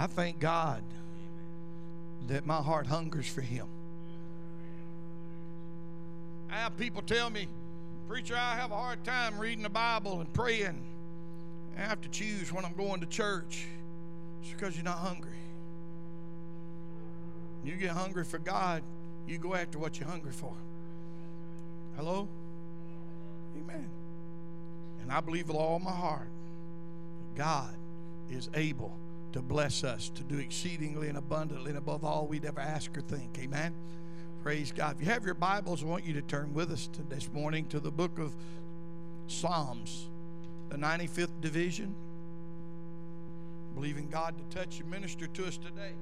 I thank God that my heart hungers for Him. I have people tell me, preacher, I have a hard time reading the Bible and praying. I have to choose when I'm going to church. It's because you're not hungry. You get hungry for God, you go after what you're hungry for. Hello? Amen. And I believe with all my heart that God is able to bless us to do exceedingly and abundantly and above all we'd ever ask or think. Amen. Praise God. If you have your Bibles, I want you to turn with us this morning to the book of Psalms, the 95th division. Believing God to touch and minister to us today.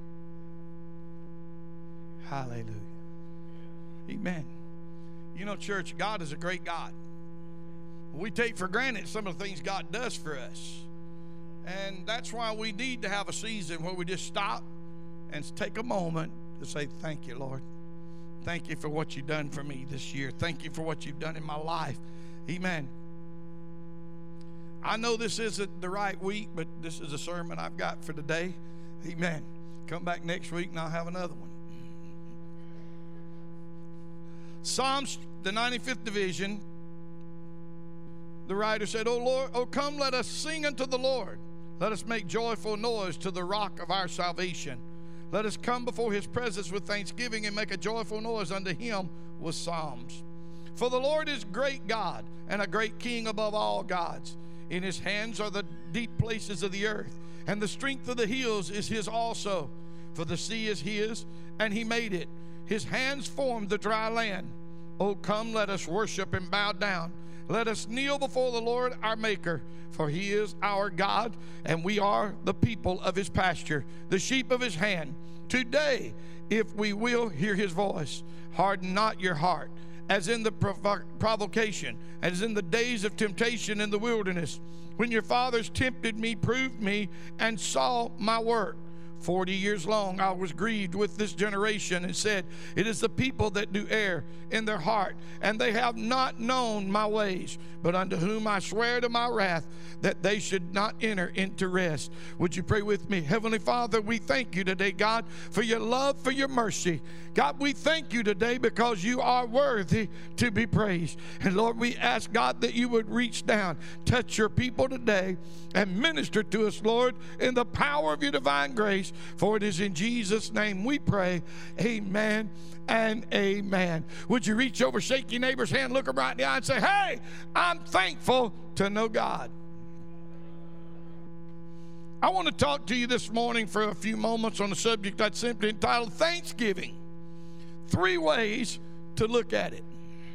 Hallelujah. Amen. You know, church, God is a great God. We take for granted some of the things God does for us. And that's why we need to have a season where we just stop and take a moment to say, thank you, Lord. Thank you for what you've done for me this year. Thank you for what you've done in my life. Amen. I know this isn't the right week, but this is a sermon I've got for today. Amen. Come back next week and I'll have another one. Psalms, the 95th division, the writer said, O Lord, O come, let us sing unto the Lord. Let us make joyful noise to the rock of our salvation. Let us come before his presence with thanksgiving and make a joyful noise unto him with psalms. For the Lord is great God and a great King above all gods. In his hands are the deep places of the earth, and the strength of the hills is his also. For the sea is his, and he made it. His hands formed the dry land. O come, let us worship and bow down. Let us kneel before the Lord our Maker, for he is our God, and we are the people of his pasture, the sheep of his hand. Today, if we will hear his voice, harden not your heart, as in the provocation, as in the days of temptation in the wilderness, when your fathers tempted me, proved me, and saw my work. 40 years long I was grieved with this generation and said, it is the people that do err in their heart, and they have not known my ways, but unto whom I swear to my wrath that they should not enter into rest. Would you pray with me? Heavenly Father, we thank you today, God, for your love, for your mercy. God, we thank you today because you are worthy to be praised. And Lord, we ask, God, that you would reach down, touch your people today, and minister to us, Lord, in the power of your divine grace. For it is in Jesus' name we pray. Amen and amen. Would you reach over, shake your neighbor's hand, look him right in the eye and say, hey, I'm thankful to know God. I want to talk to you this morning for a few moments on a subject that's simply entitled Thanksgiving. 3 ways to look at it.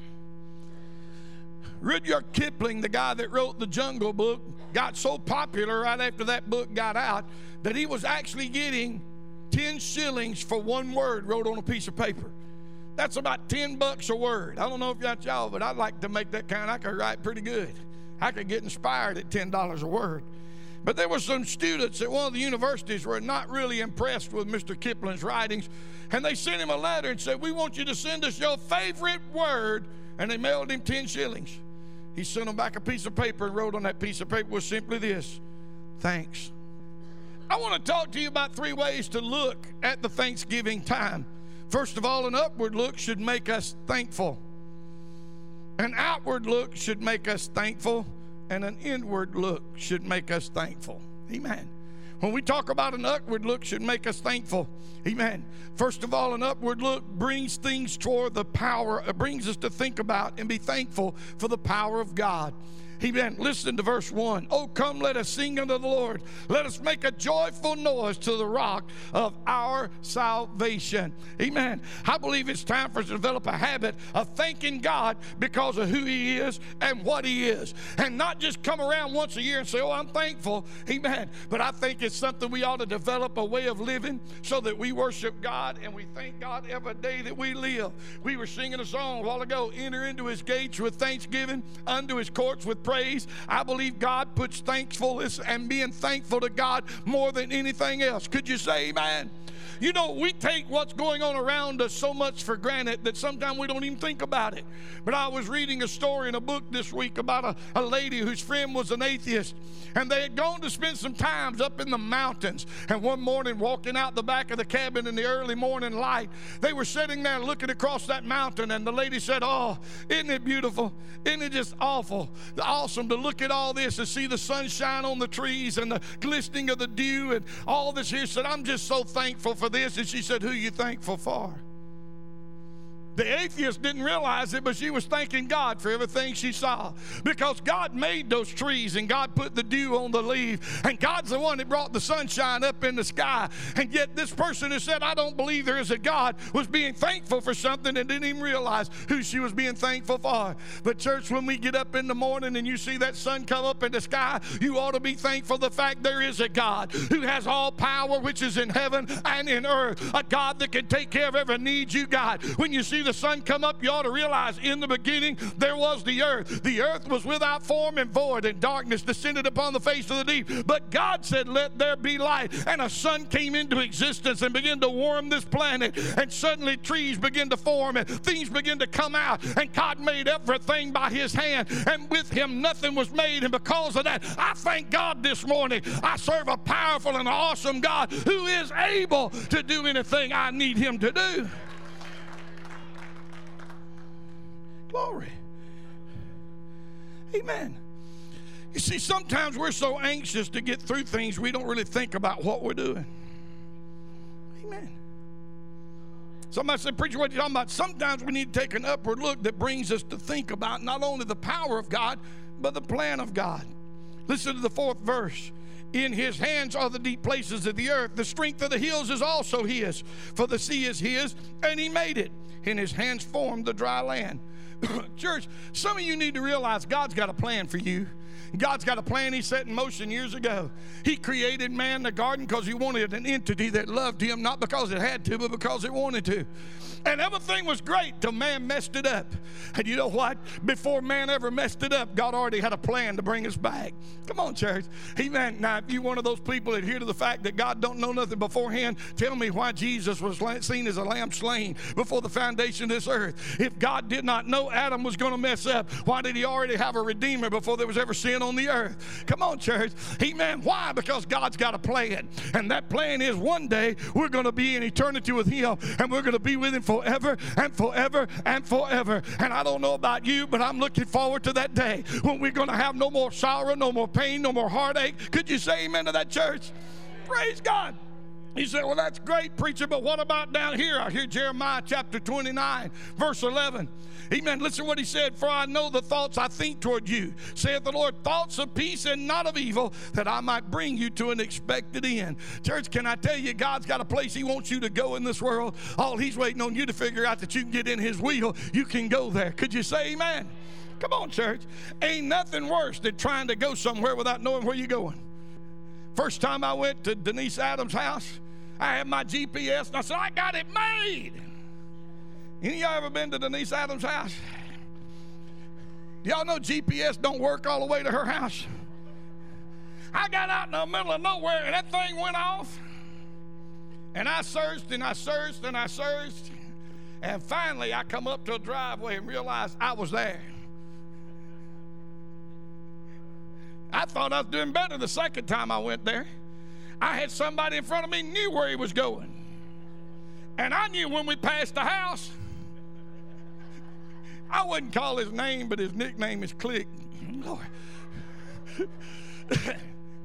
Rudyard Kipling, the guy that wrote the Jungle Book, got so popular right after that book got out that he was actually getting 10 shillings for one word wrote on a piece of paper. That's about $10 a word. I don't know if that's y'all, but I'd like to make that kind. I could write pretty good. I could get inspired at $10 a word. But there were some students at one of the universities who were not really impressed with Mr. Kipling's writings, and they sent him a letter and said, we want you to send us your favorite word, and they mailed him 10 shillings. He sent them back a piece of paper and wrote on that piece of paper was simply this: thanks. I want to talk to you about 3 ways to look at the Thanksgiving time. First of all, an upward look should make us thankful. An outward look should make us thankful, and an inward look should make us thankful. Amen. When we talk about an upward look should make us thankful. Amen. First of all, an upward look brings things toward the power, brings us to think about and be thankful for the power of God. Amen. Listen to verse 1. Oh, come, let us sing unto the Lord. Let us make a joyful noise to the rock of our salvation. Amen. I believe it's time for us to develop a habit of thanking God because of who he is and what he is. And not just come around once a year and say, oh, I'm thankful. Amen. But I think it's something we ought to develop a way of living so that we worship God and we thank God every day that we live. We were singing a song a while ago, enter into his gates with thanksgiving, unto his courts with praise. I believe God puts thankfulness and being thankful to God more than anything else. Could you say amen? You know, we take what's going on around us so much for granted that sometimes we don't even think about it. But I was reading a story in a book this week about a lady whose friend was an atheist, and they had gone to spend some time up in the mountains. And one morning, walking out the back of the cabin in the early morning light, they were sitting there looking across that mountain, and the lady said, "Oh, isn't it beautiful? Isn't it just awesome to look at all this and see the sunshine on the trees and the glistening of the dew and all this here?" She said, "I'm just so thankful for this." And she said, "Who are you thankful for?" The atheist didn't realize it, but she was thanking God for everything she saw, because God made those trees and God put the dew on the leaf, and God's the one that brought the sunshine up in the sky. And yet this person who said, "I don't believe there is a God," was being thankful for something and didn't even realize who she was being thankful for. But church, when we get up in the morning and you see that sun come up in the sky, you ought to be thankful for the fact there is a God who has all power, which is in heaven and in earth, a God that can take care of every need you got. When you see the sun come up, you ought to realize in the beginning there was the earth. The earth was without form and void, and darkness descended upon the face of the deep. But God said, "Let there be light," and a sun came into existence and began to warm this planet, and suddenly trees began to form and things began to come out, and God made everything by his hand, and with him nothing was made. And because of that, I thank God this morning I serve a powerful and awesome God who is able to do anything I need him to do. Glory. Amen. You see, sometimes we're so anxious to get through things we don't really think about what we're doing. Amen. Somebody said, "Preacher, what are you talking about?" Sometimes we need to take an upward look that brings us to think about not only the power of God, but the plan of God. Listen to the 4th verse. "In his hands are the deep places of the earth. The strength of the hills is also his. For the sea is his, and he made it. In his hands formed the dry land." Church, some of you need to realize God's got a plan for you. God's got a plan he set in motion years ago. He created man in the garden because he wanted an entity that loved him, not because it had to, but because it wanted to. And everything was great till man messed it up. And you know what? Before man ever messed it up, God already had a plan to bring us back. Come on, church. Amen. Now, if you're one of those people that adhere to the fact that God don't know nothing beforehand, tell me why Jesus was seen as a lamb slain before the foundation of this earth. If God did not know Adam was going to mess up, why did he already have a redeemer before there was ever sin on the earth? Come on, church. Amen. Why? Because God's got a plan. And that plan is one day we're going to be in eternity with him, and we're going to be with him forever and forever and forever. And I don't know about you, but I'm looking forward to that day when we're going to have no more sorrow, no more pain, no more heartache. Could you say amen to that, church? Praise God. He said, "Well, that's great, preacher, but what about down here?" I hear Jeremiah chapter 29, verse 11. Amen. Listen what he said. "For I know the thoughts I think toward you, saith the Lord, thoughts of peace and not of evil, that I might bring you to an expected end." Church, can I tell you, God's got a place he wants you to go in this world. All he's waiting on you to figure out that you can get in his wheel. You can go there. Could you say amen? Come on, church. Ain't nothing worse than trying to go somewhere without knowing where you're going. First time I went to Denise Adams' house, I had my GPS, and I said, "I got it made." Any of y'all ever been to Denise Adams' house? Y'all know GPS don't work all the way to her house. I got out in the middle of nowhere, and that thing went off. And I searched, and I searched, and I searched. And finally, I come up to a driveway and realized I was there. I thought I was doing better the second time I went there. I had somebody in front of me knew where he was going. And I knew when we passed the house. I wouldn't call his name, but his nickname is Click. Lord. Of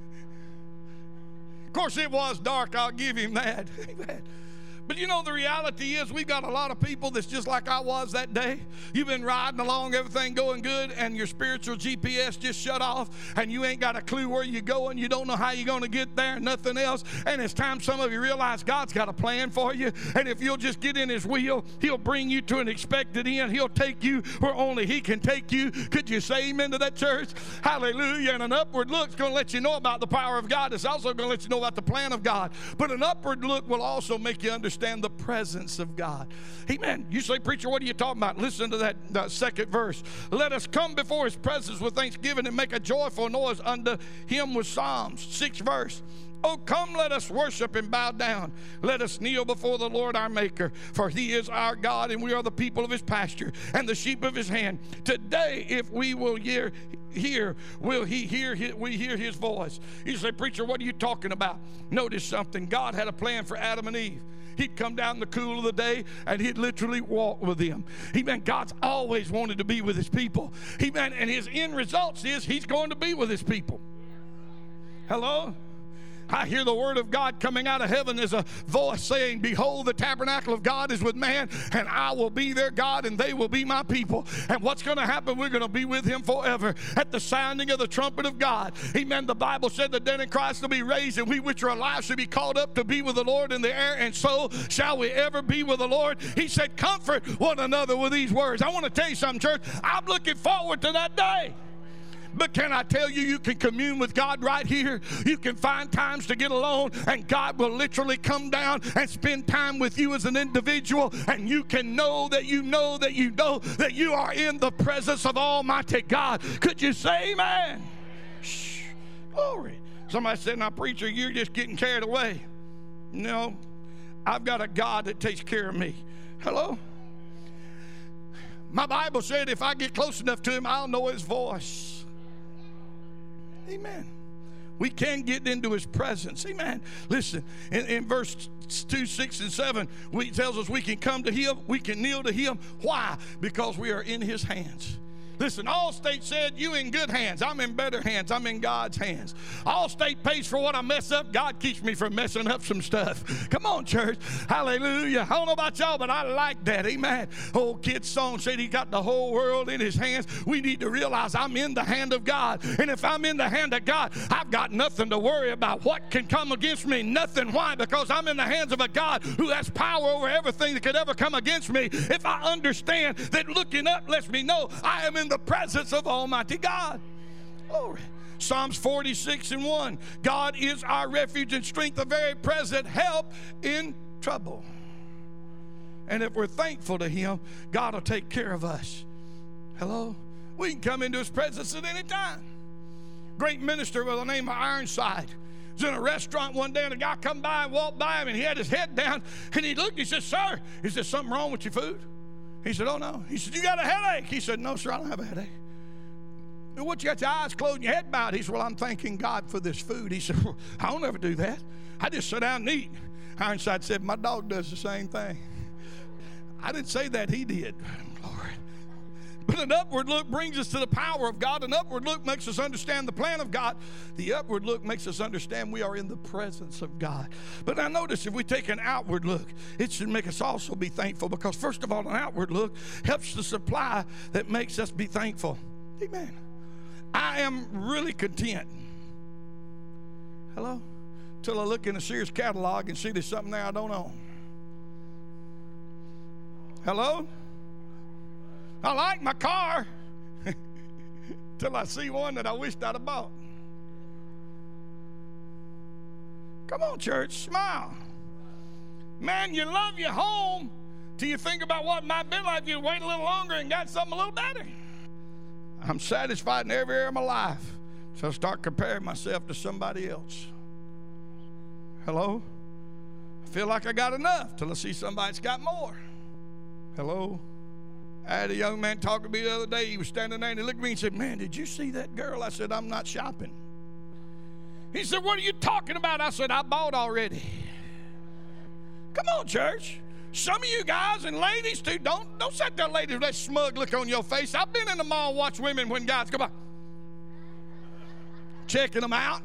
course, it was dark. I'll give him that. But you know, the reality is we've got a lot of people that's just like I was that day. You've been riding along, everything going good, and your spiritual GPS just shut off, and you ain't got a clue where you're going. You don't know how you're going to get there, nothing else. And it's time some of you realize God's got a plan for you, and if you'll just get in his wheel, he'll bring you to an expected end. He'll take you where only he can take you. Could you say amen to that, church? Hallelujah. And an upward look's going to let you know about the power of God. It's also going to let you know about the plan of God. But an upward look will also make you understand understand the presence of God. Amen. You say, preacher, what are you talking about? Listen to that second verse. Let us come before his presence with thanksgiving and make a joyful noise unto him with psalms. Sixth verse. Oh, come, let us worship and bow down. Let us kneel before the Lord our Maker, for he is our God, and we are the people of his pasture and the sheep of his hand. Today, if we will hear, we hear his voice. You say, preacher, what are you talking about? Notice something. God had a plan for Adam and Eve. He'd come down in the cool of the day, and he'd literally walk with them. Amen. God's always wanted to be with his people. Amen. And his end results is he's going to be with his people. Hello? I hear the word of God coming out of heaven as a voice saying, behold, the tabernacle of God is with man, and I will be their God, and they will be my people. And what's going to happen? We're going to be with him forever at the sounding of the trumpet of God. Amen. The Bible said the dead in Christ will be raised, and we which are alive shall be called up to be with the Lord in the air, and so shall we ever be with the Lord. He said, comfort one another with these words. I want to tell you something, church. I'm looking forward to that day. But can I tell you, you can commune with God right here. You can find times to get alone, and God will literally come down and spend time with you as an individual, and you can know that you know that you know that you are in the presence of Almighty God. Could you say amen? Shh. Glory. Somebody said, now, preacher, you're just getting carried away. No, I've got a God that takes care of me. Hello? My Bible said if I get close enough to him, I'll know his voice. Amen. We can get into his presence. Amen. Listen, in verse 2, 6, and 7, it tells us we can come to him, we can kneel to him. Why? Because we are in his hands. Listen, Allstate said, you in good hands. I'm in better hands. I'm in God's hands. Allstate pays for what I mess up. God keeps me from messing up some stuff. Come on, church. Hallelujah. I don't know about y'all, but I like that. Amen. Old kid's song said he got the whole world in his hands. We need to realize I'm in the hand of God. And if I'm in the hand of God, I've got nothing to worry about. What can come against me? Nothing. Why? Because I'm in the hands of a God who has power over everything that could ever come against me. If I understand that looking up lets me know I am in the presence of Almighty God. Glory. Psalms 46:1. God is our refuge and strength, a very present help in trouble. And if we're thankful to him, God will take care of us. Hello? We can come into his presence at any time. Great minister by the name of Ironside was in a restaurant one day, and a guy come by and walked by him, and he had his head down, and he looked, he said, sir, is there something wrong with your food? He said, oh, no. He said, you got a headache? He said, no, sir, I don't have a headache. What, you got your eyes closed and your head bowed? He said, well, I'm thanking God for this food. He said, well, I don't ever do that. I just sit down and eat. Ironside said, my dog does the same thing. I didn't say that, he did. Lord. But an upward look brings us to the power of God. An upward look makes us understand the plan of God. The upward look makes us understand we are in the presence of God. But now notice, if we take an outward look, it should make us also be thankful, because first of all, an outward look helps the supply that makes us be thankful. Amen. I am really content. Hello? Till I look in the Sears catalog and see there's something there I don't own. Hello? I like my car till I see one that I wished I'd have bought. Come on, church, smile. Man, you love your home till you think about what might be like if you wait a little longer and got something a little better. I'm satisfied in every area of my life, so I start comparing myself to somebody else. Hello? I feel like I got enough till I see somebody that's got more. Hello? I had a young man talking to me the other day. He was standing there and he looked at me and said, man, did you see that girl? I said, I'm not shopping. He said, what are you talking about? I said, I bought already. Come on, church. Some of you guys and ladies too, don't sit there, ladies, with that smug look on your face. I've been in the mall and watched women when guys come by, checking them out.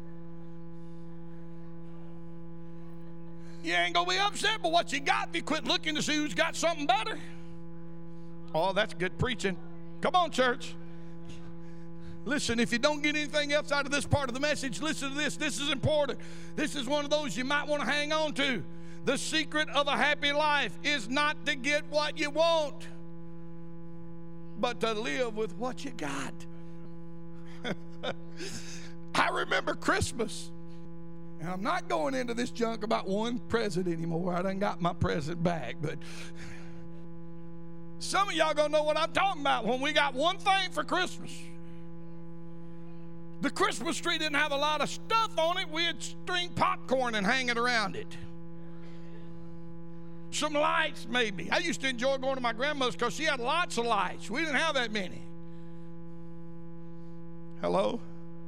You ain't going to be upset, but what you got if you quit looking to see who's got something better. Oh, that's good preaching. Come on, church. Listen, if you don't get anything else out of this part of the message, listen to this. This is important. This is one of those you might want to hang on to. The secret of a happy life is not to get what you want, but to live with what you got. I remember Christmas. And I'm not going into this junk about one present anymore. I done got my present back. But some of y'all gonna know what I'm talking about when we got one thing for Christmas. The Christmas tree didn't have a lot of stuff on it. We had string popcorn and hanging around it. Some lights, maybe. I used to enjoy going to my grandmother's because she had lots of lights. We didn't have that many. Hello?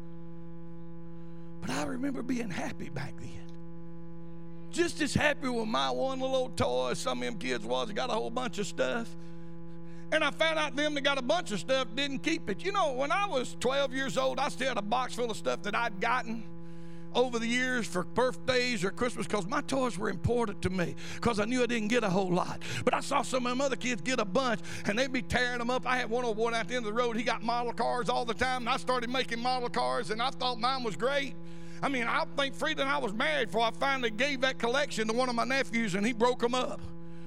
But I remember being happy back then. Just as happy with my one little old toy as some of them kids was. Got a whole bunch of stuff. And I found out them that got a bunch of stuff didn't keep it. You know, when I was 12 years old, I still had a box full of stuff that I'd gotten over the years for birthdays or Christmas because my toys were important to me because I knew I didn't get a whole lot. But I saw some of them other kids get a bunch and they'd be tearing them up. I had one old boy out the end of the road. He got model cars all the time. And I started making model cars and I thought mine was great. I mean, I think Frida and I was married before I finally gave that collection to one of my nephews and he broke them up.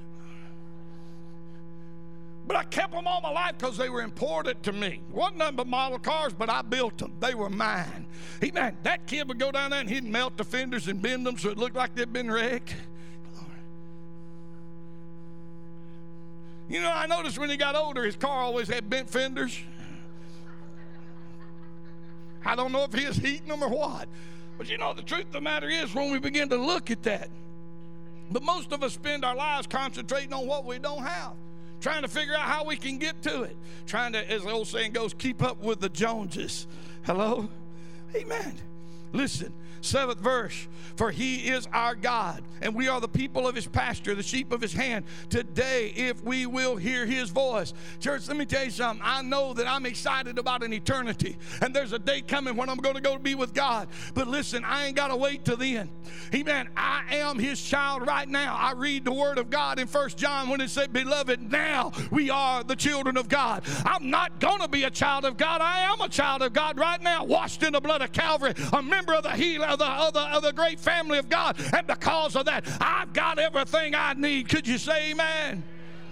But I kept them all my life because they were important to me. Wasn't nothing but model cars, but I built them. They were mine. Man, that kid would go down there and he'd melt the fenders and bend them so it looked like they'd been wrecked. You know, I noticed when he got older, his car always had bent fenders. I don't know if he was heating them or what. But you know, the truth of the matter is when we begin to look at that, but most of us spend our lives concentrating on what we don't have. Trying to figure out how we can get to it. Trying to, as the old saying goes, keep up with the Joneses. Hello? Amen. Listen, 7th verse. For he is our God, and we are the people of his pasture, the sheep of his hand. Today, if we will hear his voice. Church, let me tell you something. I know that I'm excited about an eternity, and there's a day coming when I'm going to go to be with God. But listen, I ain't got to wait till then. Amen. I am his child right now. I read the word of God in 1 John when it said, beloved, now we are the children of God. I'm not going to be a child of God. I am a child of God right now, washed in the blood of Calvary, a member of the of the great family of God. And because of that, I've got everything I need. Could you say amen?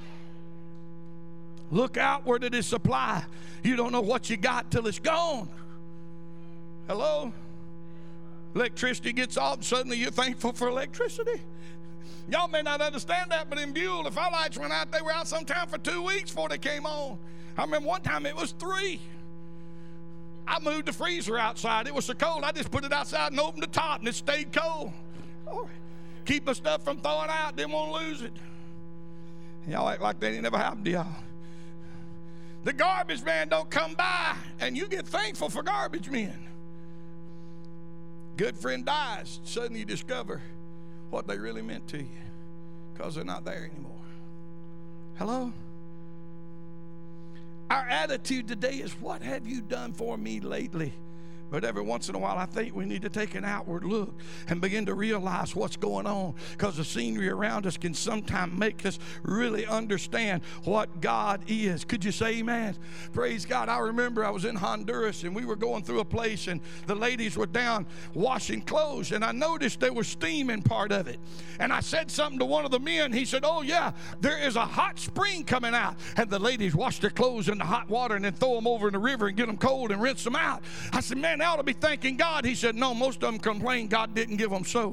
Look outward at his supply. You don't know what you got till it's gone. Hello? Electricity gets off and suddenly you're thankful for electricity. Y'all may not understand that, but in Buell, the fire lights went out. They were out sometime for 2 weeks before they came on. I remember one time it was 3. I moved the freezer outside. It was so cold, I just put it outside and opened the top, and it stayed cold. Keep the stuff from throwing out, didn't want to lose it. Y'all act like that ain't never happened to y'all. The garbage man don't come by, and you get thankful for garbage men. Good friend dies. Suddenly you discover what they really meant to you because they're not there anymore. Hello? Our attitude today is, what have you done for me lately? But every once in a while, I think we need to take an outward look and begin to realize what's going on, because the scenery around us can sometimes make us really understand what God is. Could you say amen? Praise God. I remember I was in Honduras, and we were going through a place, and the ladies were down washing clothes, and I noticed there was steam in part of it. And I said something to one of the men. He said, oh, yeah, there is a hot spring coming out. And the ladies wash their clothes in the hot water and then throw them over in the river and get them cold and rinse them out. I said, man, they ought to be thanking God. He said, no, most of them complain God didn't give them soap.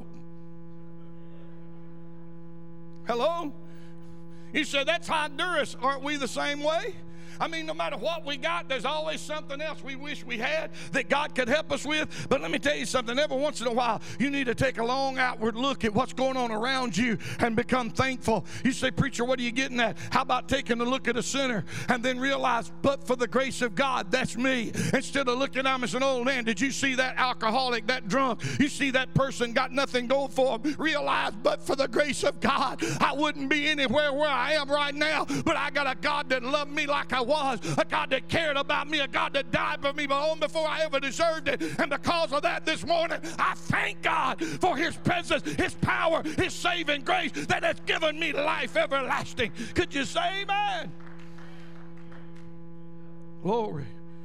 Hello? He said, that's Honduras. Aren't we the same way? I mean, no matter what we got, there's always something else we wish we had that God could help us with. But let me tell you something. Every once in a while, you need to take a long outward look at what's going on around you and become thankful. You say, preacher, what are you getting at? How about taking a look at a sinner and then realize, but for the grace of God, that's me. Instead of looking at him as an old man, did you see that alcoholic, that drunk? You see that person got nothing going for him. Realize, but for the grace of God, I wouldn't be anywhere where I am right now. But I got a God that loved me like I was, a God that cared about me, a God that died for me before I ever deserved it. And because of that, this morning, I thank God for his presence, his power, his saving grace that has given me life everlasting. Could you say amen? Glory.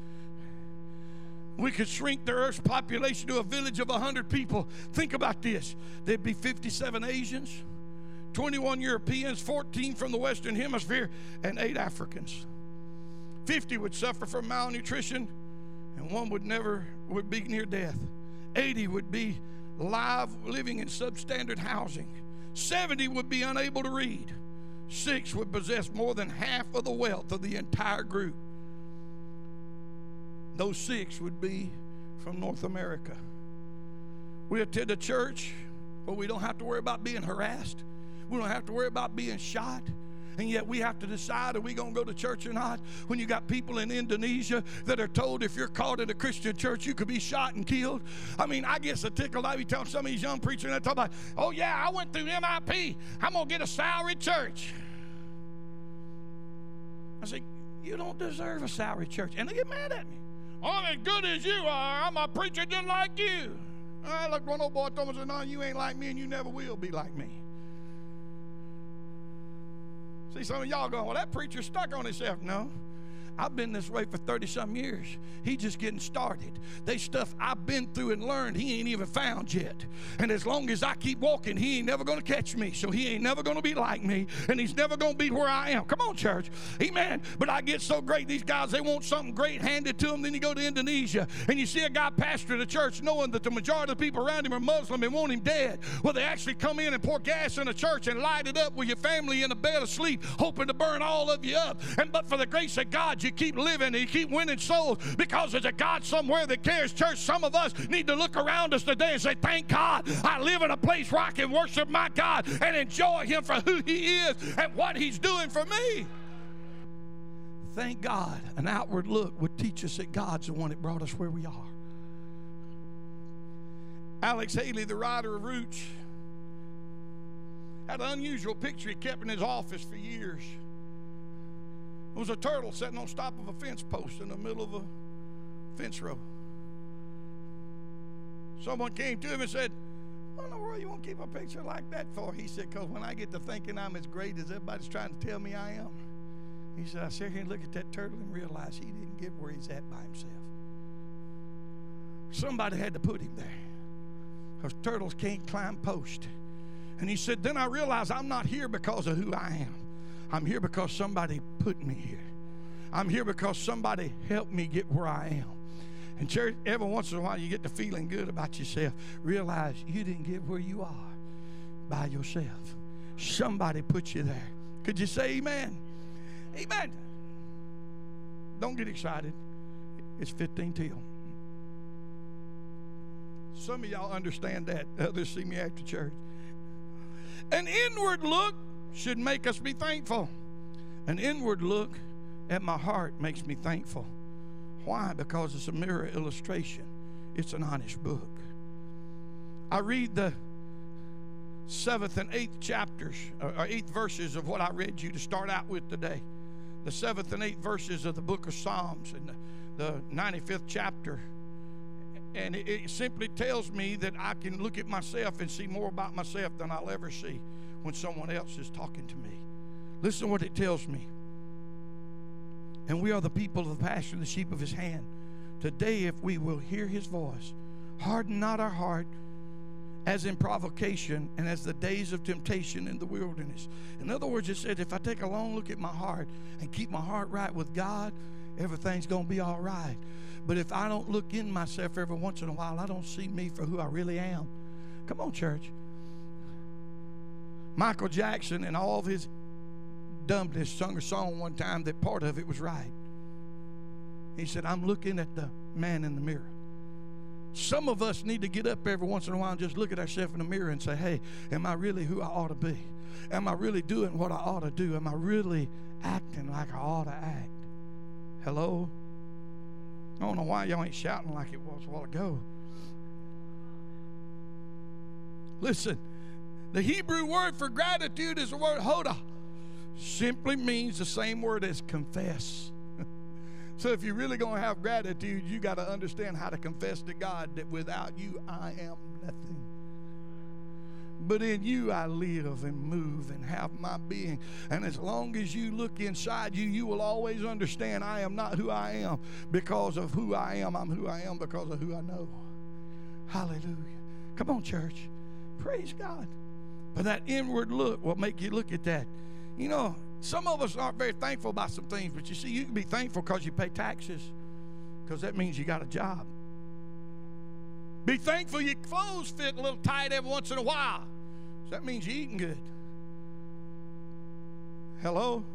We could shrink the earth's population to a village of 100 people. Think about this. There'd be 57 Asians, 21 Europeans, 14 from the Western Hemisphere, and 8 Africans. 50 would suffer from malnutrition, and 1 would be near death. 80 would be living in substandard housing. 70 would be unable to read. 6 would possess more than half of the wealth of the entire group. Those 6 would be from North America. We attend a church where we don't have to worry about being harassed. We don't have to worry about being shot. And yet we have to decide, are we going to go to church or not? When you got people in Indonesia that are told if you're caught in a Christian church, you could be shot and killed. I mean, I get so tickled. I be telling some of these young preachers, and they talk about, oh yeah, I went through MIP. I'm going to get a salary church. I say, you don't deserve a salary church. And they get mad at me. I'm as good as you are. I'm a preacher just like you. I looked one old boy told me, I said, no, you ain't like me and you never will be like me. See, some of y'all going, well, that preacher's stuck on himself. No. I've been this way for 30-some years. He's just getting started. There's stuff I've been through and learned he ain't even found yet. And as long as I keep walking, he ain't never going to catch me. So he ain't never going to be like me. And he's never going to be where I am. Come on, church. Amen. But I get so great. These guys, they want something great handed to them. Then you go to Indonesia, and you see a guy pastoring a church knowing that the majority of the people around him are Muslim and want him dead. Well, they actually come in and pour gas in a church and light it up with your family in a bed of sleep, hoping to burn all of you up. And but for the grace of God, you keep living and you keep winning souls because there's a God somewhere that cares. Church, some of us need to look around us today and say, thank God I live in a place where I can worship my God and enjoy him for who he is and what he's doing for me. Thank God an outward look would teach us that God's the one that brought us where we are. Alex Haley, the writer of Roots, had an unusual picture he kept in his office for years. It was a turtle sitting on top of a fence post in the middle of a fence row. Someone came to him and said, what in the world you want to keep a picture like that for? He said, because when I get to thinking I'm as great as everybody's trying to tell me I am. He said, I sit here and look at that turtle and realize he didn't get where he's at by himself. Somebody had to put him there. Because turtles can't climb posts. And he said, then I realized I'm not here because of who I am. I'm here because somebody put me here. I'm here because somebody helped me get where I am. And church, every once in a while you get to feeling good about yourself. Realize you didn't get where you are by yourself. Somebody put you there. Could you say amen? Amen. Don't get excited. It's 15 till. Some of y'all understand that. Others see me after church. An inward look should make us be thankful. An inward look at my heart makes me thankful. Why? Because it's a mirror illustration. It's an honest book. I read the 7th and 8th chapters, or 8th verses of what I read you to start out with today. The 7th and 8th verses of the book of Psalms and the 95th chapter. And it simply tells me that I can look at myself and see more about myself than I'll ever see when someone else is talking to me. Listen to what it tells me. And we are the people of the pasture, the sheep of his hand. Today, if we will hear his voice, harden not our heart as in provocation and as the days of temptation in the wilderness. In other words, it said, if I take a long look at my heart and keep my heart right with God, everything's going to be all right. But if I don't look in myself every once in a while, I don't see me for who I really am. Come on, church. Michael Jackson and all of his dumbness sung a song one time that part of it was right. He said, I'm looking at the man in the mirror. Some of us need to get up every once in a while and just look at ourselves in the mirror and say, hey, am I really who I ought to be? Am I really doing what I ought to do? Am I really acting like I ought to act? Hello? I don't know why y'all ain't shouting like it was a while ago. Listen, the Hebrew word for gratitude is the word hoda. Simply means the same word as confess. So if you're really going to have gratitude, you got to understand how to confess to God that without you, I am nothing. But in you I live and move and have my being. And as long as you look inside you, you will always understand I am not who I am because of who I am. I'm who I am because of who I know. Hallelujah. Come on, church. Praise God. But that inward look will make you look at that. You know, some of us aren't very thankful about some things, but you see, you can be thankful because you pay taxes, because that means you got a job. Be thankful your clothes fit a little tight every once in a while. So that means you're eating good. Hello?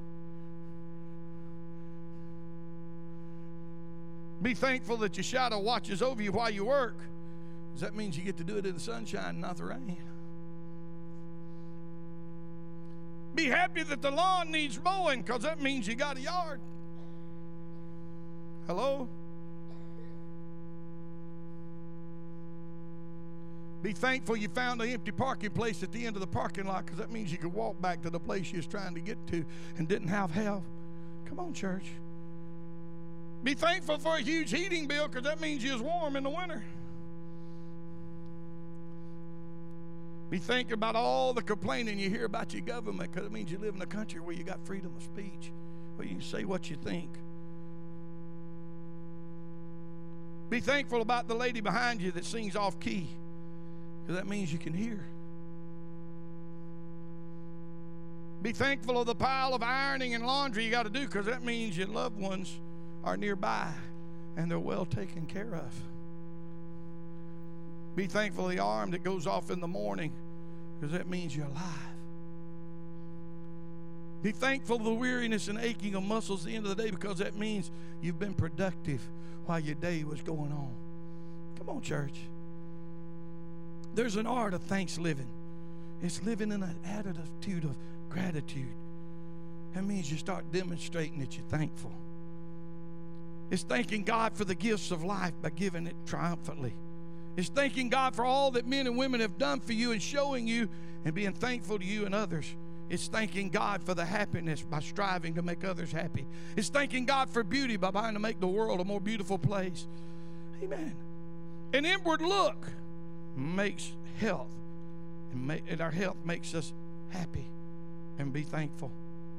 Be thankful that your shadow watches over you while you work. Because that means you get to do it in the sunshine, not the rain. Be happy that the lawn needs mowing, because that means you got a yard. Hello? Be thankful you found an empty parking place at the end of the parking lot, because that means you could walk back to the place you was trying to get to and didn't have help. Come on, church. Be thankful for a huge heating bill, because that means you was warm in the winter. Be thinking about all the complaining you hear about your government, because it means you live in a country where you got freedom of speech, where you can say what you think. Be thankful about the lady behind you that sings off key, because that means you can hear. Be thankful of the pile of ironing and laundry you got to do, because that means your loved ones are nearby and they're well taken care of. Be thankful of the alarm that goes off in the morning, because that means you're alive. Be thankful of the weariness and aching of muscles at the end of the day, because that means you've been productive while your day was going on. Come on, church. There's an art of thanks living. It's living in an attitude of gratitude. That means you start demonstrating that you're thankful. It's thanking God for the gifts of life by giving it triumphantly. It's thanking God for all that men and women have done for you and showing you and being thankful to you and others. It's thanking God for the happiness by striving to make others happy. It's thanking God for beauty by trying to make the world a more beautiful place. Amen. An inward look makes health, and our health makes us happy and be thankful.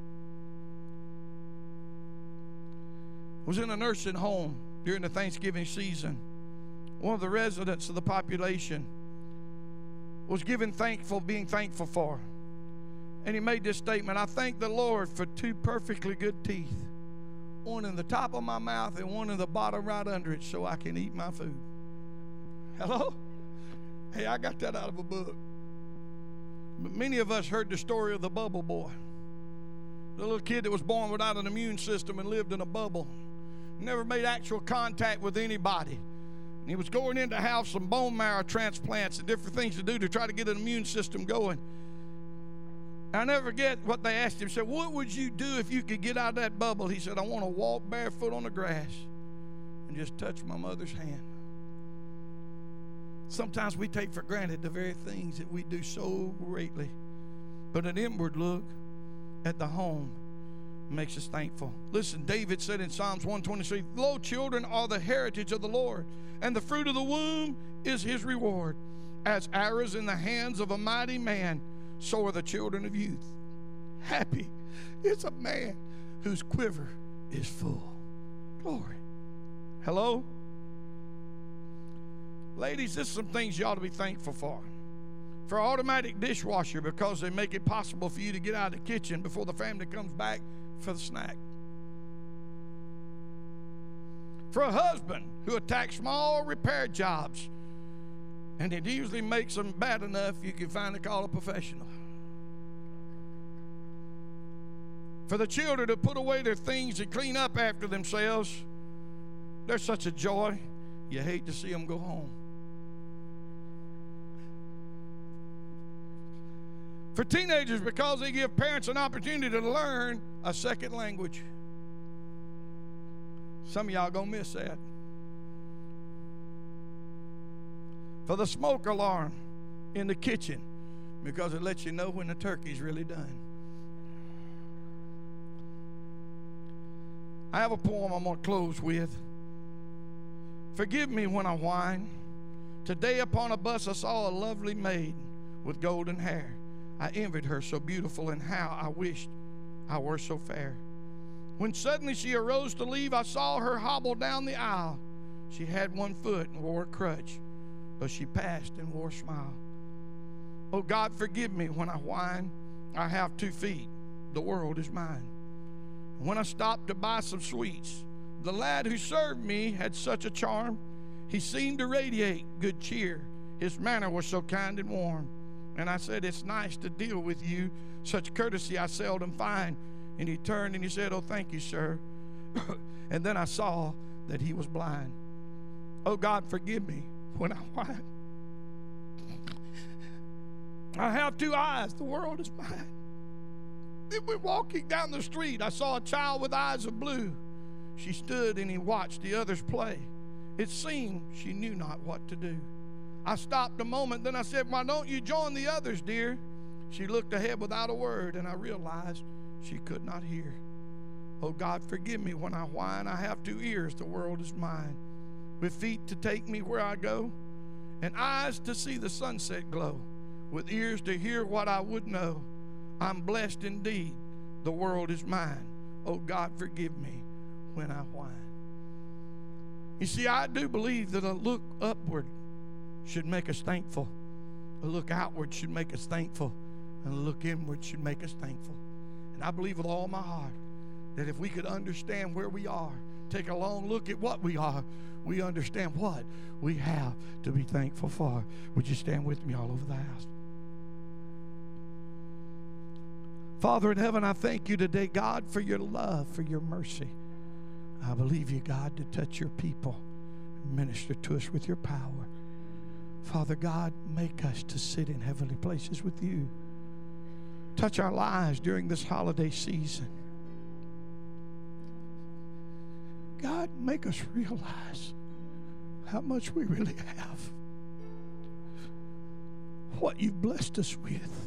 I was in a nursing home during the Thanksgiving season. One of the residents of the population was being thankful for. And he made this statement: I thank the Lord for two perfectly good teeth, one in the top of my mouth and one in the bottom right under it, so I can eat my food. Hello? Hey, I got that out of a book. But many of us heard the story of the bubble boy. The little kid that was born without an immune system and lived in a bubble. Never made actual contact with anybody. And he was going in to have some bone marrow transplants and different things to do to try to get an immune system going. I never forget what they asked him. He said, what would you do if you could get out of that bubble? He said, I want to walk barefoot on the grass and just touch my mother's hand. Sometimes we take for granted the very things that we do so greatly. But an inward look at the home makes us thankful. Listen, David said in Psalms 123, lo, children are the heritage of the Lord, and the fruit of the womb is his reward. As arrows in the hands of a mighty man, so are the children of youth. Happy is a man whose quiver is full. Glory. Hello? Ladies, this is some things you ought to be thankful for. For an automatic dishwasher, because they make it possible for you to get out of the kitchen before the family comes back for the snack. For a husband who attacks small repair jobs, and it usually makes them bad enough you can finally call a professional. For the children to put away their things and clean up after themselves, they're such a joy, you hate to see them go home. For teenagers, because they give parents an opportunity to learn a second language. Some of y'all gonna miss that. For the smoke alarm in the kitchen, because it lets you know when the turkey's really done. I have a poem I'm gonna close with. Forgive me when I whine. Today upon a bus I saw a lovely maid with golden hair. I envied her, so beautiful, and how I wished I were so fair. When suddenly she arose to leave, I saw her hobble down the aisle. She had one foot and wore a crutch, but she passed and wore a smile. Oh God, forgive me when I whine. I have 2 feet. The world is mine. When I stopped to buy some sweets, the lad who served me had such a charm. He seemed to radiate good cheer. His manner was so kind and warm. And I said, it's nice to deal with you. Such courtesy I seldom find. And he turned and he said, oh, thank you, sir. And then I saw that he was blind. Oh, God, forgive me when I whine. I have two eyes. The world is mine. Then we're walking down the street. I saw a child with eyes of blue. She stood and he watched the others play. It seemed she knew not what to do. I stopped a moment. Then I said, why don't you join the others, dear? She looked ahead without a word, and I realized she could not hear. Oh, God, forgive me when I whine. I have two ears. The world is mine. With feet to take me where I go, and eyes to see the sunset glow, with ears to hear what I would know. I'm blessed indeed. The world is mine. Oh, God, forgive me when I whine. You see, I do believe that a look upward should make us thankful. A look outward should make us thankful. And a look inward should make us thankful. And I believe with all my heart that if we could understand where we are, take a long look at what we are, we understand what we have to be thankful for. Would you stand with me all over the house? Father in heaven, I thank you today, God, for your love, for your mercy. I believe you, God, to touch your people and minister to us with your power. Father God, make us to sit in heavenly places with you. Touch our lives during this holiday season. God, make us realize how much we really have, what you've blessed us with.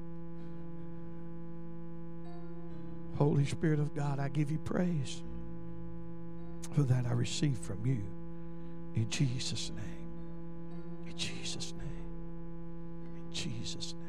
Holy Spirit of God, I give you praise. For that I receive from you. In Jesus' name. In Jesus' name. In Jesus' name.